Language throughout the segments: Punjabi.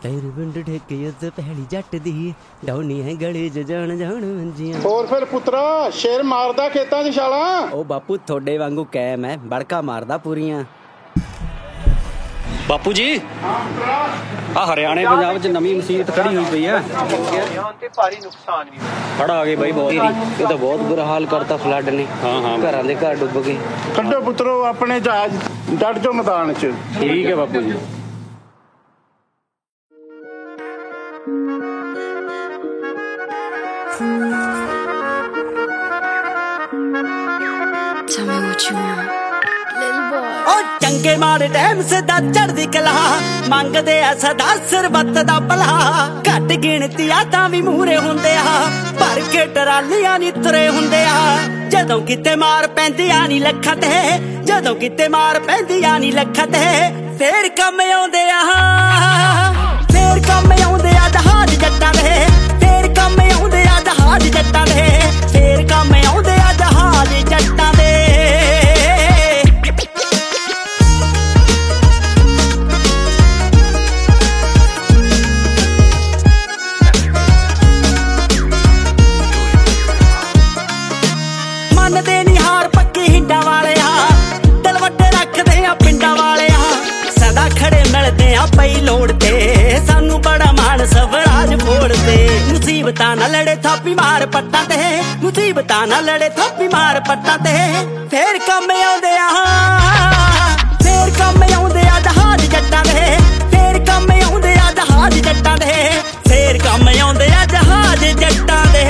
ਤੇਰੇ ਪਿੰਡ ਠੇਕੇ ਉੱਤੇ ਪਹਿਲੀ ਜੱਟ ਦੀ ਡਾਉਣੀ ਹੈ ਗਲੇ 'ਚ ਜਾਣ ਜਾਣ ਮੰਜੀਆਂ। ਹੋਰ ਫਿਰ ਪੁੱਤਰਾ ਸ਼ੇਰ ਮਾਰਦਾ ਖੇਤਾਂ 'ਚ ਛਾਲਾਂ? ਉਹ ਬਾਪੂ ਤੁਹਾਡੇ ਵਾਂਗੂ ਕੈਮ ਹੈ, ਬੜਕਾ ਮਾਰਦਾ ਪੂਰੀਆਂ। ਬਾਪੂ ਜੀ ਆ ਹਰਿਆਣੇ ਪੰਜਾਬ 'ਚ ਨਵੀਂ ਮਸੀਤ ਖੜੀ ਹੋਈ ਪਈ ਹੈ ਤੇ ਭਾਰੀ ਨੁਕਸਾਨ ਵੀ ਖੜਾ ਆ ਗਏ ਬਾਈ ਬਹੁਤ। ਇਹ ਤਾਂ ਬਹੁਤ ਬੁਰਾ ਹਾਲ ਕਰਤਾ ਫਲੱਡ ਨੇ। ਹਾਂ ਘਰਾਂ ਦੇ ਘਰ ਡੁੱਬ ਗਏ। ਕੱਢੋ ਪੁੱਤਰੋ ਆਪਣੇ ਜਹਾਜ਼ ਡੱਟ ਜੋ ਮੈਦਾਨ 'ਚ। ਠੀਕ ਹੈ ਬਾਪੂ ਜੀ। Tell me what you want, little boy. ਓ ਚੰਗੇ ਮਾੜੇ ਟਾਈਮ ਸਦਾ ਚੜਦੀ ਕਲਾ ਮੰਗਦੇ ਆ ਸਦਾ ਸਰਬੱਤ ਦਾ ਭਲਾ। ਘੱਟ ਗਿਣਤੀਆਂ ਤਾਂ ਵੀ ਮੂਹਰੇ ਹੁੰਦੇ ਆ, ਭਰ ਕੇ ਟਰਾਲੀਆਂ ਨੀ ਤੁਰੇ ਹੁੰਦੇ ਆ। ਜਦੋਂ ਕਿਤੇ ਮਾਰ ਪੈਂਦੀਆਂ ਨੀ ਲੱਖਾਂ ਤੇ, ਜਦੋਂ ਕਿਤੇ ਮਾਰ ਪੈਂਦੀਆਂ ਨੀ ਲੱਖਾਂ ਤੇ, ਫੇਰ ਕੰਮ ਆਉਂਦੇ ਆ, ਫੇਰ ਕੰਮ ਆਉਂਦੇ ਆ ਜਹਾਜ਼ ਜੱਟਾਂ ਦੇ, ਫੇਰ ਕੰਮ ਆਉਂਦੇ ਆ ਜਹਾਜ਼ ਜੱਟਾਂ ਦੇ, ਫੇਰ ਕੰਮ ਆਉਂਦੇ ਆ ਜਹਾਜ਼ ਜੱਟਾਂ ਦੇ। ਮੰਨਦੇ ਨੀ ਹਾਰ ਪੱਕੀ ਹਿੰਡਾਂ ਵਾਲਿਆ, ਦਿਲ ਵੱਡੇ ਰੱਖਦੇ ਆ ਪਿੰਡਾਂ ਵਾਲਿਆ। ਸਦਾ ਖੜੇ ਮਿਲਦੇ ਆ ਪਈ ਲੋੜ ਤੇ, ਸਾਨੂੰ ਬੜਾ ਮਾਣ ਸਵਰਾਜ ਫੋੜ ਤੇ। ਮੁਸੀਬਤਾਂ ਨਾਲ ਲੜੇ ਥਾਪੀ ਮਾਰ ਪੱਟਾਂ ਤੇ, ਮੁਸੀਬਤਾਂ ਨਾਲ ਲੜੇ ਥਾਪੀ ਮਾਰ ਪੱਟਾਂ ਤੇ, ਫੇਰ ਕੰਮ ਆਉਂਦੇ ਆ, ਫੇਰ ਕੰਮ ਆਉਂਦੇ ਆ ਜਹਾਜ਼ ਜੱਟਾਂ ਦੇ, ਫੇਰ ਕੰਮ ਆਉਂਦੇ ਆ ਜਹਾਜ਼ ਜੱਟਾਂ ਦੇ, ਫੇਰ ਕੰਮ ਆਉਂਦੇ ਆ ਜਹਾਜ਼ ਜੱਟਾਂ ਦੇ।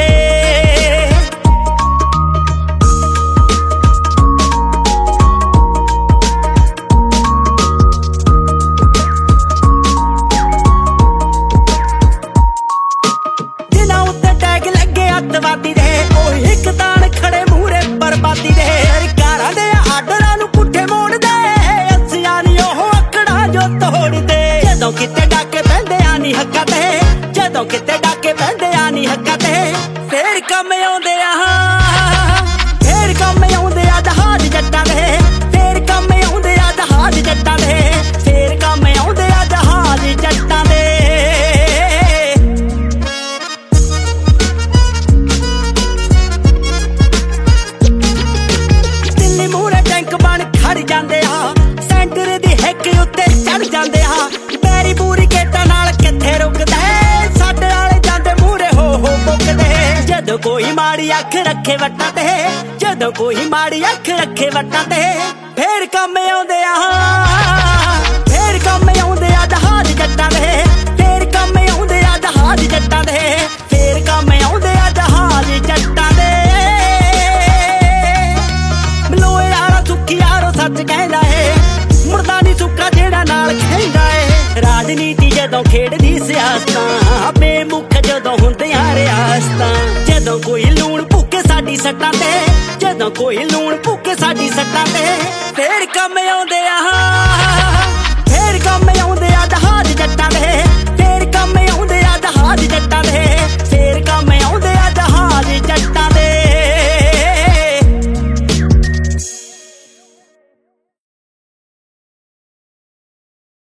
ਅੱਤਵਾਦੀ ਦੇ ਉਹ ਇੱਕ ਤਾਣ ਖੜੇ ਮੂਹਰੇ ਬਰਬਾਦੀ ਦੇ। ਸਰਕਾਰਾਂ ਦੇ ਆਰਡਰਾਂ ਨੂੰ ਪੁੱਠੇ ਮੋੜਦੇ, ਅੱਸੀਆਂ ਨੀ ਉਹ ਆਕੜਾਂ ਜੋ ਤੋੜਦੇ। ਜਦੋਂ ਕਿਤੇ ਡਾਕੇ ਪੈਂਦੇ ਆ ਨੀ ਹੱਕਾਂ ਤੇ, ਜਦੋਂ ਕਿਤੇ ਡਾਕੇ ਪੈਂਦੇ ਆ ਨੀ ਹੱਕਾਂ ਤੇ, ਫੇਰ ਕੰਮ ਆਉਂਦੇ ਆ, ਫੇਰ ਕੰਮ ਆਉਂਦੇ ਆ ਜਹਾਜ਼ ਜੱਟਾਂ ਦੇ, ਫੇਰ ਕੰਮ ਆਉਂਦੇ ਆ ਜਹਾਜ਼ ਜੱਟਾਂ ਦੇ, ਫੇਰ ਕੰਮ ਆਉਂਦੇ ਆ ਜਹਾਜ਼ ਜੱਟਾਂ ਦੇ। ਜਾਂਦੇ ਆ ਸੈਂਟਰ ਦੀ ਹਿੱਕ ਉੱਤੇ ਚੜ ਜਾਂਦੇ ਆ। ਪੈਰੀ ਪੂਰੀ ਕੇਟਾਂ ਨਾਲ ਕਿੱਥੇ ਰੁਕਦਾ, ਸਾਡੇ ਵਾਲੇ ਜਾਂਦੇ ਮੂਹਰੇ ਹੋ ਪੁੱਕਦੇ। ਜਦੋਂ ਕੋਈ ਮਾੜੀ ਅੱਖ ਰੱਖੇ ਵੱਟਾਂ ਤੇ, ਜਦੋਂ ਕੋਈ ਮਾੜੀ ਅੱਖ ਰੱਖੇ ਵੱਟਾਂ ਤੇ, ਫੇਰ ਕੰਮ ਆਉਂਦੇ ਆ, ਫੇਰ ਕੰਮ ਆਉਂਦੇ ਆ ਜਹਾਜ਼ ਜੱਟਾਂ ਦੇ, ਫੇਰ ਕੰਮ ਆਉਂਦੇ ਆ ਜਹਾਜ਼ ਜੱਟਾਂ ਦੇ, ਫੇਰ ਕੰਮ ਆਉਂਦੇ ਆ ਜਹਾਜ਼ ਜੱਟਾਂ ਦੇ। ਮਲੋਏ ਵਾਲਾ ਸੁੱਖੀ ਯਾਰੋ ਸੱਚ ਕਹਿੰਦਾ ਏ, ਮੁਰਦਾ ਨੀ ਸੁੱਕਾ ਜਿਹੜਾ ਨਾਲ ਖਹਿੰਦਾ ਏ। ਰਾਜਨੀਤੀ ਜਦੋਂ ਖੇਡਦੀ ਸਿਆਸਤਾਂ, ਬੇਮੁੱਖ ਜਦੋਂ ਹੁੰਦੀਆਂ ਰਿਆਸਤਾਂ। ਜਦੋਂ ਕੋਈ ਲੂਣ ਭੁੱਕੇ ਸਾਡੀ ਸੱਟਾਂ ਤੇ, ਜਦੋਂ ਕੋਈ ਲੂਣ ਭੁੱਕੇ ਸਾਡੀ ਸੱਟਾਂ ਤੇ, ਫੇਰ ਕੰਮ ਆਉਂਦੇ ਆ।